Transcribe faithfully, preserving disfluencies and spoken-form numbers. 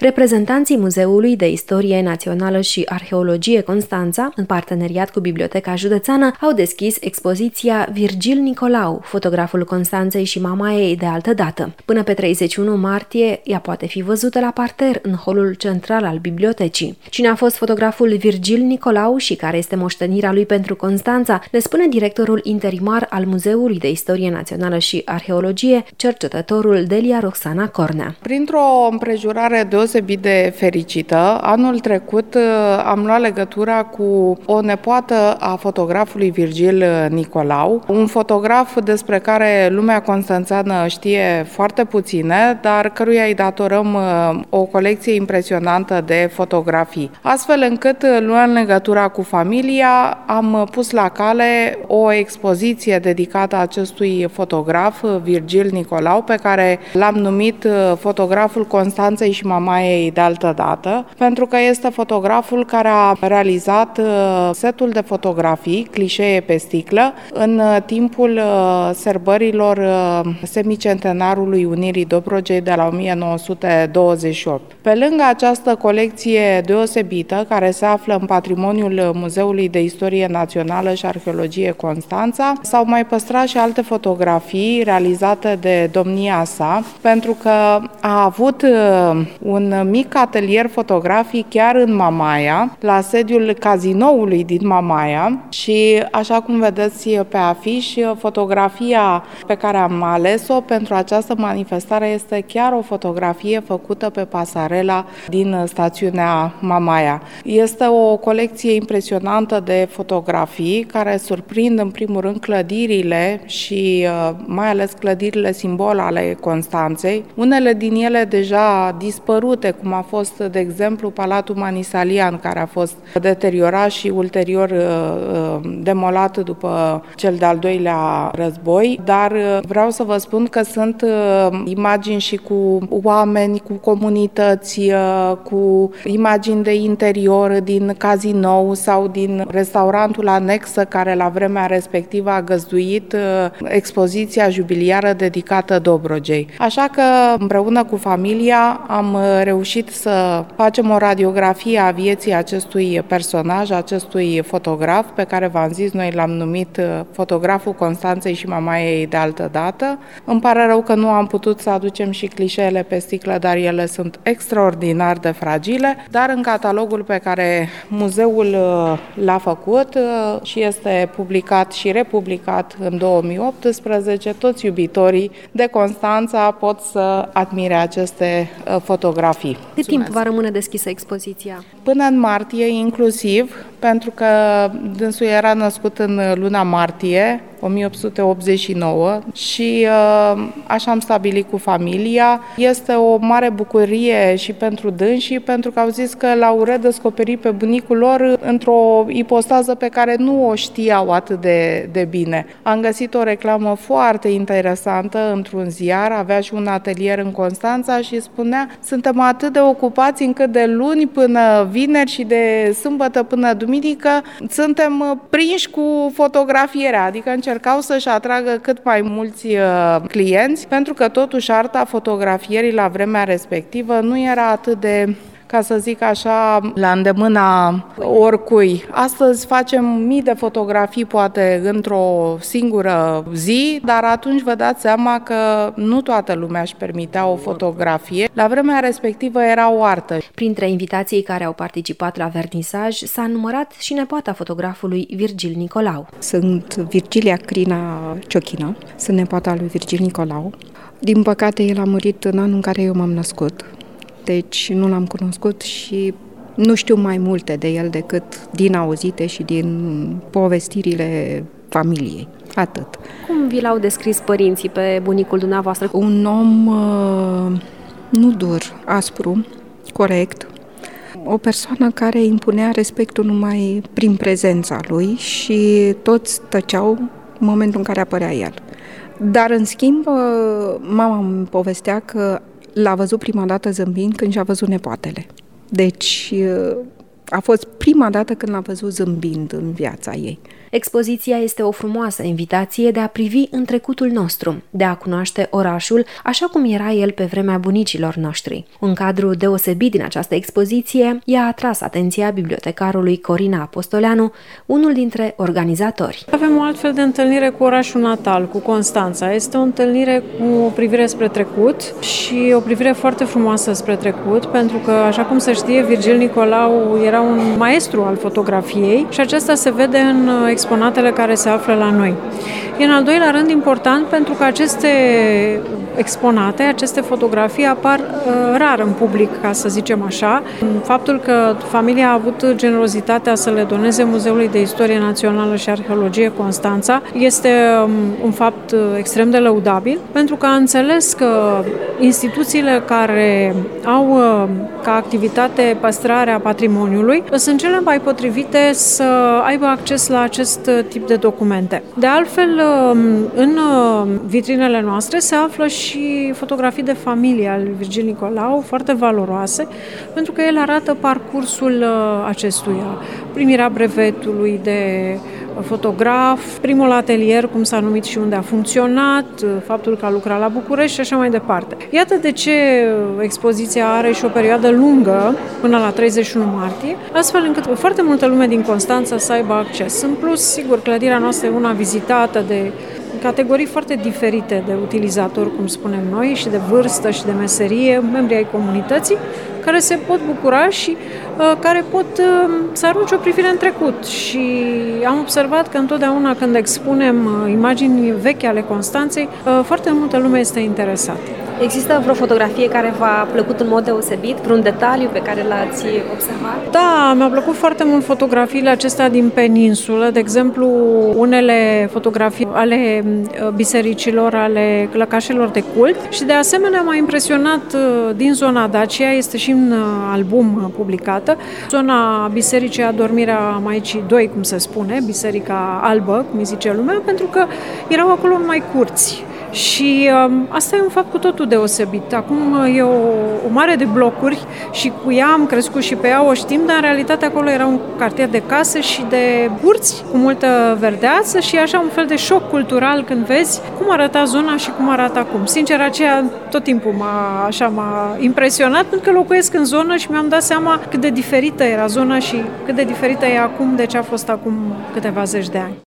Reprezentanții Muzeului de Istorie Națională și Arheologie Constanța, în parteneriat cu Biblioteca Județeană, au deschis expoziția Virgil Nicolau, fotograful Constanței și mama ei de altă dată. Până pe treizeci și unu martie, ea poate fi văzută la parter în holul central al bibliotecii. Cine a fost fotograful Virgil Nicolau și care este moștenirea lui pentru Constanța, ne spune directorul interimar al Muzeului de Istorie Națională și Arheologie, cercetătorul Delia Roxana Cornea. Printr-o împrejurare deosebit de fericită, anul trecut am luat legătura cu o nepoată a fotografului Virgil Nicolau, un fotograf despre care lumea constanțeană știe foarte puține, dar căruia îi datorăm o colecție impresionantă de fotografii. Astfel încât, luând legătura cu familia, am pus la cale o expoziție dedicată acestui fotograf, Virgil Nicolau, pe care l-am numit fotograful Constanței și mama ei de altă dată, pentru că este fotograful care a realizat setul de fotografii, clișee pe sticlă, în timpul sărbărilor semicentenarului Unirii Dobrogei de la o mie nouă sute douăzeci și opt. Pe lângă această colecție deosebită, care se află în patrimoniul Muzeului de Istorie Națională și Arheologie Constanța, s-au mai păstrat și alte fotografii realizate de domnia sa, pentru că a avut un mic atelier fotografic chiar în Mamaia, la sediul cazinoului din Mamaia și, așa cum vedeți pe afiș, fotografia pe care am ales-o pentru această manifestare este chiar o fotografie făcută pe pasarela din stațiunea Mamaia. Este o colecție impresionantă de fotografii care surprind în primul rând clădirile și mai ales clădirile simbol ale Constanței. Unele din ele deja dispărute, cum a fost, de exemplu, Palatul Manisalian, care a fost deteriorat și ulterior demolat după cel de-al doilea război, dar vreau să vă spun că sunt imagini și cu oameni, cu comunități, cu imagini de interior din cazinou sau din restaurantul anexă care la vremea respectivă a găzduit expoziția jubiliară dedicată Dobrogei. Așa că împreună cu familia am reușit să facem o radiografie a vieții acestui personaj, acestui fotograf, pe care v-am zis, noi l-am numit fotograful Constanței și mama ei de altă dată. Îmi pare rău că nu am putut să aducem și clișeele pe sticlă, dar ele sunt extraordinar de fragile, dar în catalogul pe care muzeul l-a făcut și este publicat și republicat în două mii optsprezece, toți iubitorii de Constanța pot să admire aceste fotografii. Cât timp va rămâne deschisă expoziția? Până în martie inclusiv, pentru că dânsul era născut în luna martie o mie opt sute optzeci și nouă și așa am stabilit cu familia. Este o mare bucurie și pentru dânsii, pentru că au zis că l-au redescoperit pe bunicul lor într-o ipostază pe care nu o știau atât de, de bine. Am găsit o reclamă foarte interesantă într-un ziar, avea și un atelier în Constanța și spunea: suntem atât de ocupați încât de luni până vineri și de sâmbătă până duminică suntem prinși cu fotografierea, adică încercau să-și atragă cât mai mulți uh, clienți, pentru că totuși arta fotografierii la vremea respectivă nu era atât de, ca să zic așa, la îndemâna oricui. Astăzi facem mii de fotografii poate într-o singură zi, dar atunci vă dați seama că nu toată lumea își permitea o fotografie. La vremea respectivă era o artă. Printre invitații care au participat la vernisaj s-a numărat și nepoata fotografului Virgil Nicolau. Sunt Virgilia Crina Ciochină, sunt nepoata lui Virgil Nicolau. Din păcate, el a murit în anul în care eu m-am născut. Deci nu l-am cunoscut și nu știu mai multe de el decât din auzite și din povestirile familiei. Atât. Cum vi l-au descris părinții pe bunicul dumneavoastră? Un om uh, nu dur, aspru, corect, o persoană care impunea respectul numai prin prezența lui și toți tăceau în momentul în care apărea el. Dar, în schimb, mama îmi povestea că l-a văzut prima dată zâmbind când și-a văzut nepoatele. Deci, A fost prima dată când l-am văzut zâmbind în viața ei. Expoziția este o frumoasă invitație de a privi în trecutul nostru, de a cunoaște orașul așa cum era el pe vremea bunicilor noștri. Un cadru deosebit din această expoziție i-a atras atenția bibliotecarului Corina Apostoleanu, unul dintre organizatori. Avem o altfel de întâlnire cu orașul natal, cu Constanța. Este o întâlnire cu o privire spre trecut și o privire foarte frumoasă spre trecut, pentru că, așa cum se știe, Virgil Nicolau era un maestru al fotografiei și acesta se vede în exponatele care se află la noi. E în al doilea rând important pentru că aceste exponate, aceste fotografii apar uh, rar în public, ca să zicem așa. Faptul că familia a avut generozitatea să le doneze Muzeului de Istorie Națională și Arheologie Constanța este um, un fapt uh, extrem de lăudabil, pentru că a înțeles că instituțiile care au uh, ca activitate păstrarea patrimoniului sunt cele mai potrivite să aibă acces la acest tip de documente. De altfel, în vitrinele noastre se află și fotografii de familie al lui Virgil Nicolau, foarte valoroase, pentru că ele arată parcursul acestuia. Primirea brevetului de fotograf, primul atelier, cum s-a numit și unde a funcționat, faptul că a lucrat la București și așa mai departe. Iată de ce expoziția are și o perioadă lungă, până la treizeci și unu martie, astfel încât foarte multă lume din Constanța să aibă acces. În plus, sigur, clădirea noastră e una vizitată de categorii foarte diferite de utilizatori, cum spunem noi, și de vârstă și de meserie, membri ai comunității, care se pot bucura și uh, care pot uh, să arunce o privire în trecut. Și am observat că întotdeauna când expunem uh, imagini vechi ale Constanței, uh, foarte multă lume este interesată. Există vreo fotografie care v-a plăcut în mod deosebit, vreun detaliu pe care l-ați observat? Da, mi-au plăcut foarte mult fotografiile acestea din peninsulă, de exemplu, unele fotografii ale bisericilor, ale lăcașelor de cult și de asemenea m-a impresionat din zona Dacia, este și în album publicată, zona Bisericii Adormirea Maicii doi, cum se spune, Biserica Albă, cum îi zice lumea, pentru că erau acolo numai curți. Și um, asta e un fapt cu totul deosebit. Acum e o, o mare de blocuri și cu ea am crescut și pe ea o știm, dar în realitate acolo era un cartier de case și de curți cu multă verdeață și așa un fel de șoc cultural când vezi cum arăta zona și cum arată acum. Sincer, aceea tot timpul m-a, așa, m-a impresionat pentru că locuiesc în zonă și mi-am dat seama cât de diferită era zona și cât de diferită e acum de ce a fost acum câteva zeci de ani.